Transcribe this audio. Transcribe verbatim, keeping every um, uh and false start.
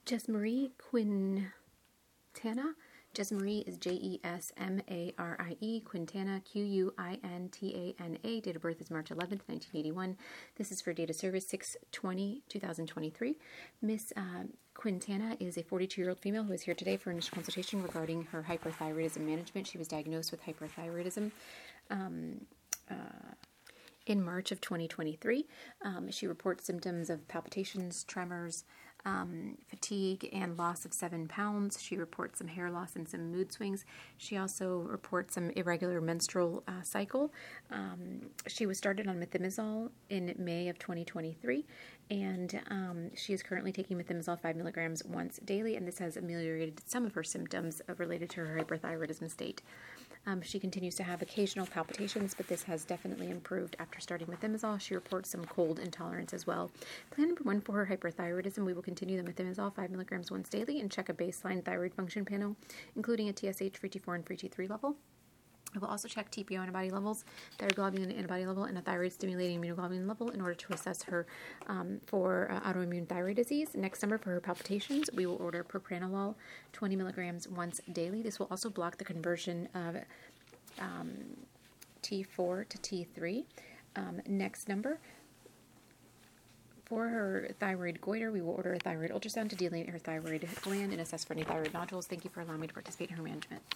Jesmarie Quintana. Jesmarie is J E S M A R I E, Quintana, Q U I N T A N A. Date of birth is March eleventh, nineteen eighty-one. This is for data service six twenty, two thousand twenty-three. Miss uh, Quintana is a forty-two-year-old female who is here today for initial consultation regarding her hyperthyroidism management. She was diagnosed with hyperthyroidism um, uh, in March of twenty twenty-three. Um, she reports symptoms of palpitations, tremors, um, fatigue, and loss of seven pounds. She reports some hair loss and some mood swings. She also reports some irregular menstrual uh, cycle. Um, she was started on methimazole in May of twenty twenty-three, and um, she is currently taking methimazole five milligrams once daily, and this has ameliorated some of her symptoms uh, related to her hyperthyroidism state. Um, she continues to have occasional palpitations, but this has definitely improved after starting methimazole. She reports some cold intolerance as well. Plan number one for her hyperthyroidism, we will continue the methimazole five milligrams once daily and check a baseline thyroid function panel, including a T S H, free T four, and free T three level. I will also check T P O antibody levels, thyroglobulin antibody level, and a thyroid-stimulating immunoglobulin level in order to assess her um, for uh, autoimmune thyroid disease. Next summer, for her palpitations, we will order propranolol twenty milligrams once daily. This will also block the conversion of um, T four to T three. Um, next number, for her thyroid goiter, we will order a thyroid ultrasound to delineate her thyroid gland and assess for any thyroid nodules. Thank you for allowing me to participate in her management.